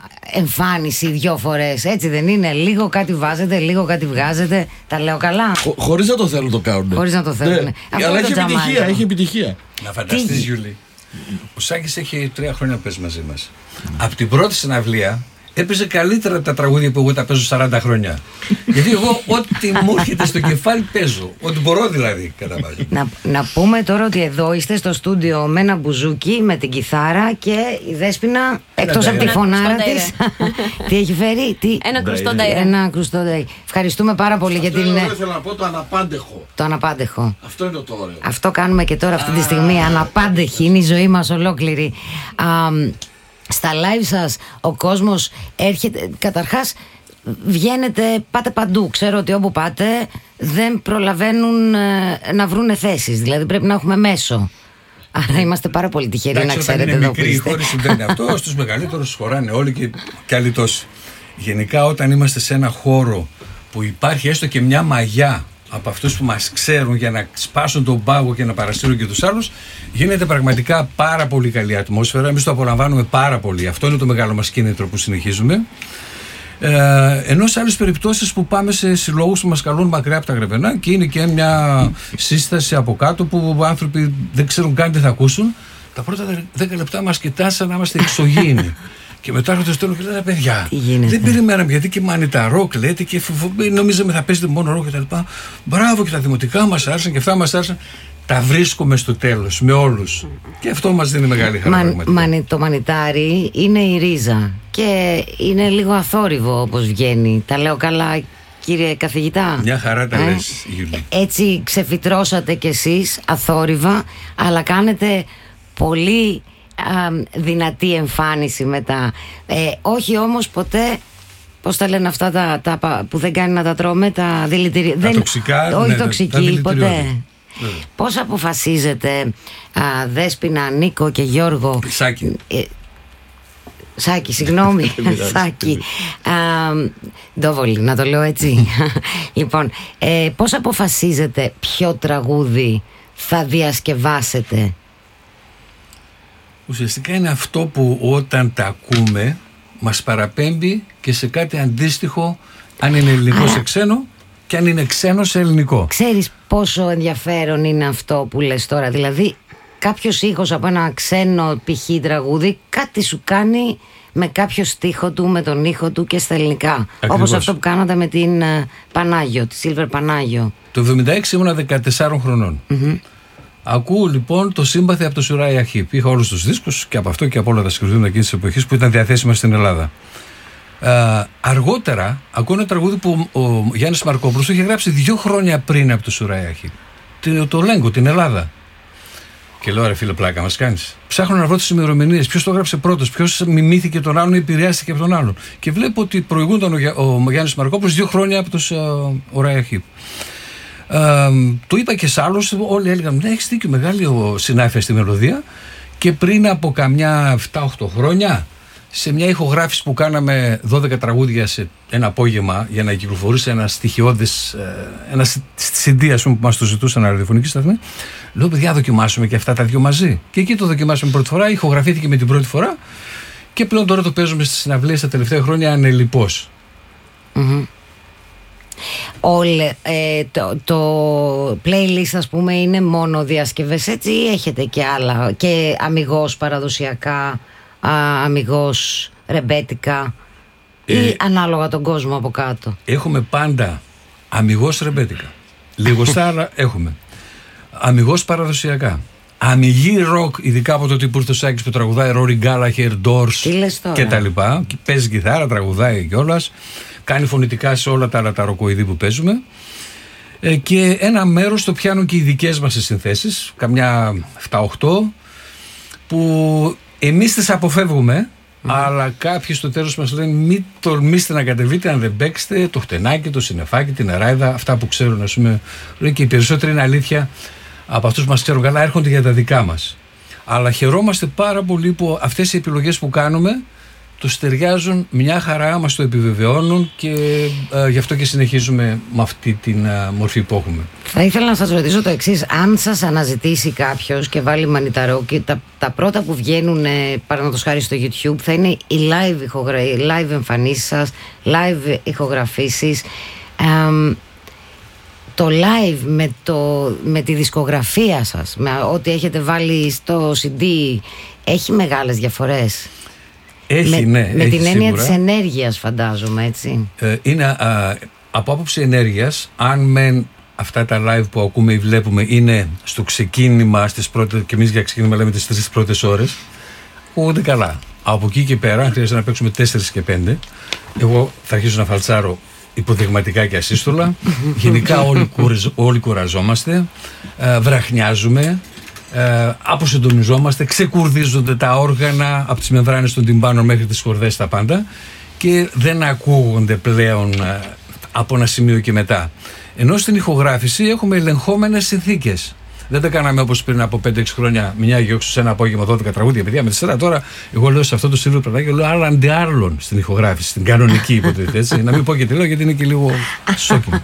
εμφάνιση δυο φορές. Έτσι δεν είναι? Λίγο κάτι βάζετε, λίγο κάτι βγάζετε. Τα λέω καλά? Χωρίς να το θέλουν το κάνουν. Χωρίς να το θέλουν. Ναι. Αλλά έχει επιτυχία. Να φανταστείς, Γιούλη, ο Σάκης έχει 3 χρόνια πες μαζί μας. Από την πρώτη συναυλία έπαιζε καλύτερα τα τραγούδια που εγώ τα παίζω 40 χρόνια. Γιατί εγώ ό,τι μου έρχεται στο κεφάλι παίζω. Ό,τι μπορώ δηλαδή κατά βάση. Να πούμε τώρα ότι εδώ είστε στο στούντιο με ένα μπουζούκι, με την κιθάρα και η Δέσποινα, εκτός από τη φωνάρα της, τι έχει φέρει? Ένα κρουστό νταϊρέ. Ένα κρουστό νταϊρέ. Ευχαριστούμε πάρα πολύ για την... Ήθελα να πω το αναπάντεχο. Το αναπάντεχο. Αυτό είναι το ωραίο. Αυτό κάνουμε και τώρα αυτή τη στιγμή. Αναπάντεχη είναι η ζωή μας ολόκληρη. Στα live σας ο κόσμος έρχεται. Καταρχάς βγαίνετε, πάτε παντού. Ξέρω ότι όπου πάτε δεν προλαβαίνουν να βρούνε θέσεις. Δηλαδή πρέπει να έχουμε μέσο. Άρα είμαστε πάρα πολύ τυχεροί να ξέρετε εδώ που είστε. Μικρή χώρη συμβαίνει αυτό, στους μεγαλύτερους χωράνε όλοι και άλλοι τόσοι. Γενικά όταν είμαστε σε ένα χώρο που υπάρχει έστω και μια μαγιά από αυτούς που μας ξέρουν για να σπάσουν τον πάγο και να παρασύρουν και τους άλλους, γίνεται πραγματικά πάρα πολύ καλή ατμόσφαιρα. Εμείς το απολαμβάνουμε πάρα πολύ. Αυτό είναι το μεγάλο μας κίνητρο που συνεχίζουμε. Ενώ σε άλλες περιπτώσεις που πάμε σε συλλόγους που μας καλούν μακριά από τα Γρεβενά και είναι και μια σύσταση από κάτω που άνθρωποι δεν ξέρουν καν τι θα ακούσουν, τα πρώτα 10 λεπτά μας κοιτάνε σαν να είμαστε εξωγήινοι. Και μετά έρχονται στο τέλος και λένε παιδιά, δεν περιμέναμε γιατί και μανιτά ροκ λέτε και νομίζαμε θα παίζετε μόνο ροκ κτλ. Μπράβο, και τα δημοτικά μας άρεσαν και αυτά μας άρεσαν. Τα βρίσκουμε στο τέλος με όλους. Και αυτό μας δίνει μεγάλη χαρά. Το μανιτάρι είναι η ρίζα και είναι λίγο αθόρυβο όπως βγαίνει. Τα λέω καλά, κύριε καθηγητά? Μια χαρά τα λες, Γιούλη. Έτσι ξεφυτρώσατε κι εσείς αθόρυβα, αλλά κάνετε πολύ δυνατή εμφάνιση μετά. Όχι όμως ποτέ, πώς τα λένε αυτά που δεν κάνει να τα τρώμε, τα δηλητηρία. Τα τοξικά. Όχι τοξική, ποτέ. Πώς αποφασίζετε, Δέσποινα, Νίκο και Γιώργο? Σάκη, συγγνώμη. Σάκη. Ντόβολη, να το λέω έτσι. Λοιπόν, πώς αποφασίζετε ποιο τραγούδι θα διασκευάσετε? Ουσιαστικά είναι αυτό που όταν τα ακούμε μας παραπέμπει και σε κάτι αντίστοιχο, αν είναι ελληνικό σε ξένο και αν είναι ξένο σε ελληνικό. Ξέρεις πόσο ενδιαφέρον είναι αυτό που λες τώρα? Δηλαδή κάποιος ήχος από ένα ξένο π.χ. τραγούδι κάτι σου κάνει με κάποιο στίχο του, με τον ήχο του και στα ελληνικά. Ακριβώς. Όπως αυτό που κάνατε με την Πανάγιο, τη Silver Πανάγιο. Το 76 ήμουνα 14 χρονών. Ακούω λοιπόν το Σύμπαθη από το Uriah Heep. Είχα όλους τους δίσκους και από αυτό και από όλα τα συγκροτήματα εκείνης της εποχής που ήταν διαθέσιμα στην Ελλάδα. Αργότερα ακούω ένα τραγούδι που ο Γιάννης Μαρκόπουλος είχε γράψει 2 χρόνια πριν από το Uriah Heep. Το Λέγκο, την Ελλάδα. Και λέω ρε φίλε, πλάκα μας κάνεις? Ψάχνω να βρω τις ημερομηνίες. Ποιος το έγραψε πρώτος, ποιος μιμήθηκε τον άλλον ή επηρεάστηκε από τον άλλον. Και βλέπω ότι προηγούνταν ο Γιάννης Μαρκόπουλος 2 χρόνια από το Uriah Heep. Το είπα και σ' άλλους, όλοι έλεγαν ναι, έχεις δίκιο, μεγάλη συνάφεια στη μελωδία. Και πριν από καμιά 7-8 χρόνια, σε μια ηχογράφηση που κάναμε 12 τραγούδια σε ένα απόγευμα για να κυκλοφορήσει ένα στοιχειώδες, ένα CD ας πούμε, που μας το ζητούσαν ραδιοφωνική σταθμή, λέω παιδιά, δοκιμάσουμε και αυτά τα 2 μαζί. Και εκεί το δοκιμάσαμε πρώτη φορά, ηχογραφήθηκε με την πρώτη φορά και πλέον τώρα το παίζουμε στις συναυλίες τα τελευταία χρόνια ανελιπώς. Το playlist ας πούμε είναι μόνο διασκευές έτσι ή έχετε και άλλα, και αμιγώς παραδοσιακά, αμιγώς ρεμπέτικα ή ανάλογα τον κόσμο από κάτω? Έχουμε πάντα αμιγώς ρεμπέτικα, λιγοστά έχουμε αμιγώς παραδοσιακά, αμιγή ροκ, ειδικά από το τύπου ο Σάκης που τραγουδάει Rory Gallagher, Doors και τα λοιπά, παίζει κιθάρα, τραγουδάει κιόλας, κάνει φωνητικά σε όλα τα άλλα τα ροκοειδή που παίζουμε, και ένα μέρος το πιάνουν και οι δικές μας συνθέσεις, καμιά 7-8 που εμείς τις αποφεύγουμε, αλλά κάποιοι στο τέλος μας λένε μην τολμήστε να κατεβείτε αν δεν παίξετε το χτενάκι, το συννεφάκι, την αράιδα, αυτά που ξέρουν ας πούμε, και οι περισσότεροι είναι αλήθεια από αυτούς που μας ξέρουν καλά έρχονται για τα δικά μας. Αλλά χαιρόμαστε πάρα πολύ που αυτές οι επιλογές που κάνουμε τους ταιριάζουν μια χαρά, μας το επιβεβαιώνουν και γι' αυτό και συνεχίζουμε με αυτή την μορφή που έχουμε. Θα ήθελα να σας ρωτήσω το εξής: αν σας αναζητήσει κάποιος και βάλει μανιταρό και τα πρώτα που βγαίνουν παραδείγματος χάρη στο YouTube θα είναι οι live εμφανίσεις σας, live ηχογραφήσεις, το live με τη δισκογραφία σας, με ό,τι έχετε βάλει στο CD, έχει μεγάλες διαφορές? Έχει, με την έννοια σίγουρα. της ενέργειας, φαντάζομαι, έτσι. Είναι από άποψη ενέργειας, αν μεν αυτά τα live που ακούμε ή βλέπουμε είναι στο ξεκίνημα, στις πρώτες, και εμείς για ξεκίνημα λέμε τις 3 πρώτες ώρες, ακούγονται καλά. Από εκεί και πέρα, αν χρειάζεται να παίξουμε 4 και 5, εγώ θα αρχίσω να φαλτσάρω υποδειγματικά και ασύστολα. Γενικά όλοι κουραζόμαστε, βραχνιάζουμε, αποσυντονιζόμαστε, ξεκουρδίζονται τα όργανα από τις μεμβράνες των τυμπάνων μέχρι τις χορδές, τα πάντα, και δεν ακούγονται πλέον από ένα σημείο και μετά. Ενώ στην ηχογράφηση έχουμε ελεγχόμενες συνθήκες. Δεν τα κάναμε όπως πριν από 5-6 χρόνια, μια και σε ένα απόγευμα 12 τραγούδια, παιδιά με 4. Τώρα, εγώ λέω σε αυτό το σύλλογο πραγματάκι, λέω άλλα αντί άλλων στην ηχογράφηση, στην κανονική υποτίθεται, έτσι. Να μην πω και τι λέω, γιατί είναι και λίγο σόκινγκ.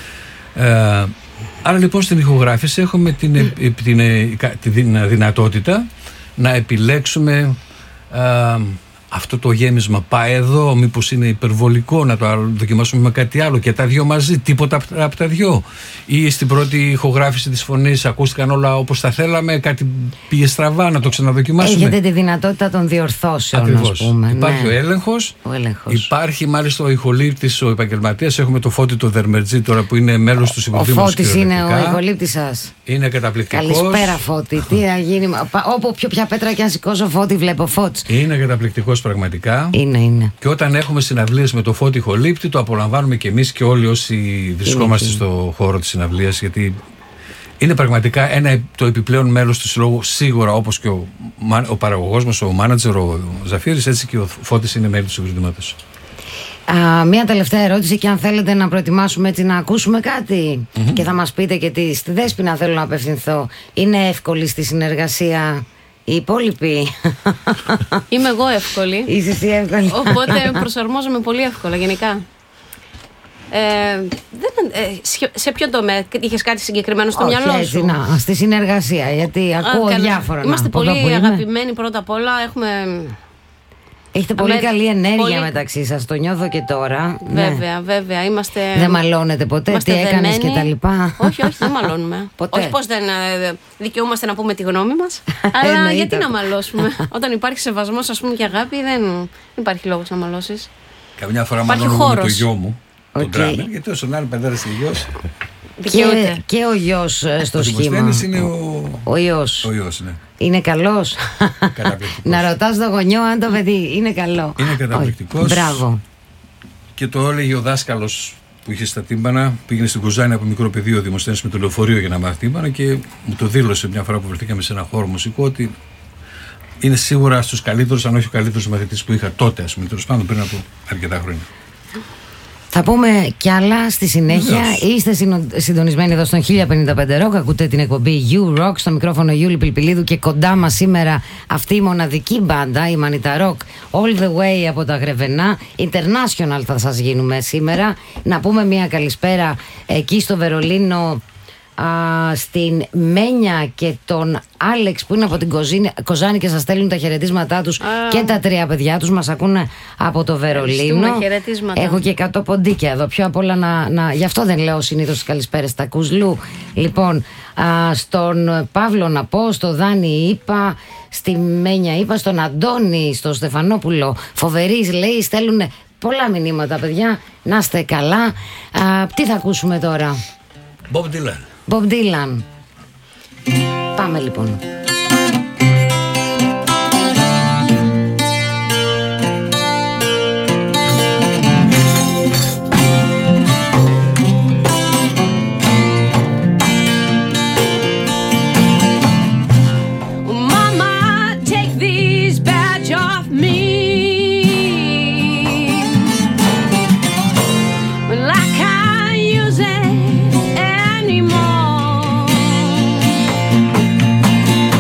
Άρα λοιπόν στην ηχογράφηση έχουμε την δυνατότητα να επιλέξουμε αυτό το γέμισμα πάει εδώ, μήπως είναι υπερβολικό, να το δοκιμάσουμε με κάτι άλλο και τα δυο μαζί, τίποτα από τα δυο. Ή στην πρώτη ηχογράφηση της φωνής ακούστηκαν όλα όπως τα θέλαμε, κάτι πήγε στραβά, να το ξαναδοκιμάσουμε. Έχετε τη δυνατότητα των διορθώσεων. Ακριβώς. Ας πούμε. Υπάρχει ο έλεγχος. Υπάρχει μάλιστα ο ηχολήπτης, ο επαγγελματίας. Έχουμε το Φώτη το Δερμερτζή τώρα που είναι μέλος του Συμβουλίου μας. Ο Φώτης είναι ο ηχολήπτης σας. Είναι καταπληκτικός. Καλησπέρα, Φώτη. Τι θα γίνει, όπου ποια πέτρα και αν σηκώσω, Φώτη βλέπω Φώτης. Είναι καταπληκτικός πραγματικά. Είναι. Και όταν έχουμε συναυλίες με το Φώτη ηχολήπτη, το απολαμβάνουμε και εμείς και όλοι όσοι βρισκόμαστε στο χώρο της συναυλίας, γιατί είναι πραγματικά το επιπλέον μέλος του συλλόγου, σίγουρα, όπως και ο παραγωγός μας, ο μάνατζερ, ο Ζαφύρης, έτσι και ο Φώτης είναι μέλη του συγκροτήματος. Μία τελευταία ερώτηση, και αν θέλετε να προετοιμάσουμε έτσι να ακούσουμε κάτι και θα μας πείτε και τι. Στη Δέσποινα θέλω να απευθυνθώ. Είναι εύκολη στη συνεργασία οι υπόλοιποι? Είμαι εγώ εύκολη. Είσαι εσύ εύκολη. Οπότε προσαρμόζομαι πολύ εύκολα γενικά. Σε ποιο τομέα είχες κάτι συγκεκριμένο στο μυαλό σου? Στη συνεργασία, γιατί ακούω διάφορα. Είμαστε πολύ αγαπημένοι πρώτα απ' όλα. Έχετε πολύ καλή ενέργεια μεταξύ σας, το νιώθω και τώρα. Βέβαια. Είμαστε... Δεν μαλώνετε ποτέ, τι έκανες και τα λοιπά? Όχι, δεν μαλώνουμε. Όχι πως δεν δικαιούμαστε να πούμε τη γνώμη μας, αλλά γιατί να μαλώσουμε? Όταν υπάρχει σεβασμός, ας πούμε, και αγάπη, δεν υπάρχει λόγος να μαλώσεις. Καμιά φορά μαλώνω με το γιο μου, τον τράμερ, γιατί όσον άλλο παιδάρας και γιος. Και ο γιος στο σχήμα. Είναι ο ιός. Ο ιός, ναι. Είναι καλός. Να ρωτάς το γονιό αν το παιδί είναι καλό. Είναι καταπληκτικός. Μπράβο. Και το έλεγε ο δάσκαλος που είχε στα τύμπανα, πήγαινε στην Κοζάνη από μικρό παιδί ο Δημοσθένης με το λεωφορείο για να μάθει τύμπανα και μου το δήλωσε μια φορά που βρεθήκαμε σε ένα χώρο μουσικό ότι είναι σίγουρα στους καλύτερους, αν όχι ο καλύτερος μαθητής που είχα τότε, ας πούμε, τέλος πάντων πριν από αρκετά χρόνια. Θα πούμε κι άλλα στη συνέχεια. Είστε συντονισμένοι εδώ στον 1055 Rock. Ακούτε την εκπομπή You Rock. Στο μικρόφωνο Γιούλη Πιλπιλίδου και κοντά μας σήμερα αυτή η μοναδική μπάντα, η Μανιτά Rock, all the way από τα Γρεβενά. International θα σας γίνουμε σήμερα. Να πούμε μια καλησπέρα εκεί στο Βερολίνο, στην Μένια και τον Άλεξ που είναι από την Κοζάνη και σας στέλνουν τα χαιρετίσματά τους και τα 3 παιδιά τους μας ακούνε από το Βερολίνο. Έχω και 100 ποντίκια εδώ, πιο απ' όλα γι' αυτό δεν λέω συνήθως τις καλησπέρες στα Κουσλού. Λοιπόν, στον Παύλο να πω, στο Δάνη είπα, στη Μένια είπα, στον Αντώνη, στο Στεφανόπουλο, φοβερής λέει, στέλνουν πολλά μηνύματα παιδιά, να είστε καλά. Τι θα ακούσουμε τώρα? Bob Dylan. Πάμε λοιπόν. Anymore.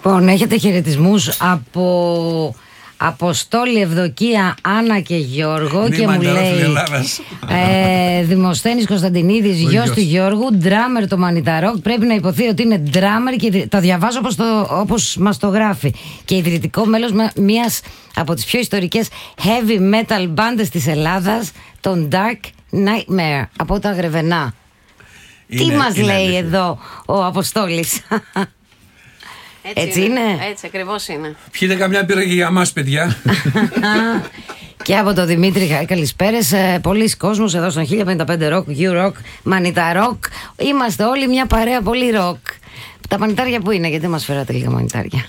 Λοιπόν, έχετε χαιρετισμούς από Αποστόλη, Ευδοκία, Άννα και Γιώργο. Είναι και μου λέει Δημοσθένης Κωνσταντινίδης, γιος του Γιώργου, ντράμερ το Μανιταρόκ. Πρέπει να υποθεί ότι είναι ντράμερ και τα διαβάζω όπως μας το γράφει. Και ιδρυτικό μέλος μιας από τις πιο ιστορικές heavy metal μπάντες της Ελλάδας, τον Dark Nightmare, από τα Γρεβενά. Τι μας λέει εδώ ο Αποστόλης? Έτσι είναι. Έτσι ακριβώς είναι. Πιείτε καμιά πύρα και για μας, παιδιά. Και από το Δημήτρη, καλησπέρες. Πολλοί κόσμος εδώ στον 1055 Rock, U-Rock, Μανιτά Rock. Είμαστε όλοι μια παρέα πολύ rock. Τα μανιτάρια που είναι, γιατί μας φέρατε λίγα μανιτάρια?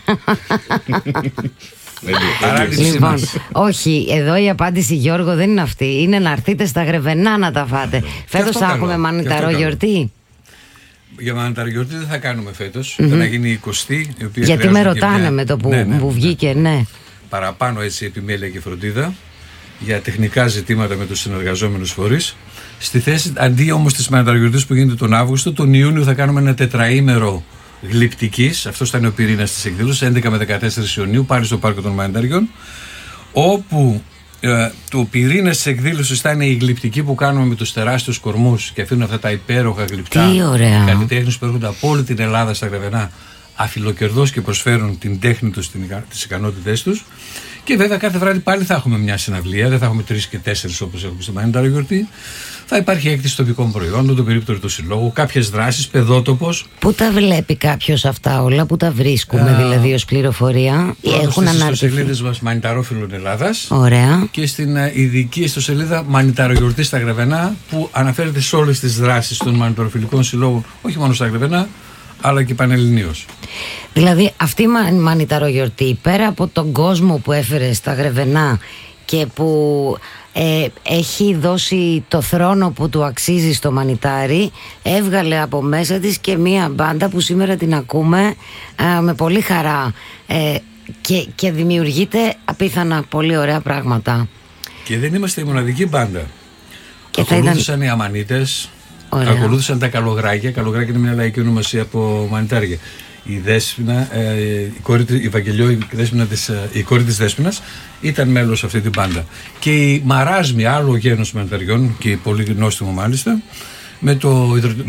Λοιπόν, όχι, εδώ η απάντηση, Γιώργο, δεν είναι αυτή. Είναι να έρθετε στα Γρεβενά να τα φάτε. Φέτος θα έχουμε μανιταρό γιορτή. Για μανιταριορτή δεν θα κάνουμε φέτος. Θα να γίνει η 20η. Γιατί με ρωτάνε με το που βγήκε, ναι. Παραπάνω έτσι επιμέλεια και φροντίδα για τεχνικά ζητήματα με τους συνεργαζόμενους φορείς. Στη θέση, αντί όμως της μανιταριορτής που γίνεται τον Αύγουστο, τον Ιούνιο θα κάνουμε ένα τετραήμερο γλυπτικής. Αυτό θα είναι ο πυρήνας της εκδήλωσης, 11 με 14 Ιουνίου, πάλι στο Πάρκο των Μανιταριών. Όπου το πυρήνας της εκδήλωσης θα είναι η γλυπτική που κάνουμε με τους τεράστιους κορμούς και αφήνουν αυτά τα υπέροχα γλυπτά καλλιτέχνες που έρχονται από όλη την Ελλάδα στα Γρεβενά, αφιλοκερδώς και προσφέρουν την τέχνη τους, τις ικανότητές τους. Και βέβαια κάθε βράδυ πάλι θα έχουμε μια συναυλία, δεν θα έχουμε 3 και 4 όπως έχουμε στη Μανιτάρο γιορτή. Θα υπάρχει έκθεση τοπικών προϊόντων, το περίπτωρο του συλλόγου, κάποιες δράσεις, παιδότοπος. Πού τα βλέπει κάποιος αυτά όλα, πού τα βρίσκουμε δηλαδή ως πληροφορία? Έχουν αναρτηθεί στις ιστοσελίδες μας Μανιταρόφιλων Ελλάδας. Ωραία. Και στην ειδική ιστοσελίδα Μανιταρογιορτή στα Γρεβενά, που αναφέρεται σε όλες τις δράσεις των μανιταροφιλικών συλλόγων, όχι μόνο στα Γρεβενά, αλλά και πανελληνίως. Δηλαδή αυτή η μανιταρογιορτή, πέρα από τον κόσμο που έφερε στα Γρεβενά και που έχει δώσει το θρόνο που του αξίζει στο μανιτάρι, έβγαλε από μέσα της και μία μπάντα που σήμερα την ακούμε με πολύ χαρά και δημιουργείται απίθανα πολύ ωραία πράγματα. Και δεν είμαστε η μοναδική μπάντα. Ακολούθησαν οι Αμανίτες, ακολούθησαν τα Καλογράκια. Καλογράκια είναι μια λαϊκή ονομασία από μανιτάρια. Η Δέσποινα, η Βαγγελιό, η κόρη της Δέσποινας, ήταν μέλος σε αυτή την μπάντα. Και η Μαράσμη, άλλο γένος μανιταριών και πολύ γνώστιμο μάλιστα, με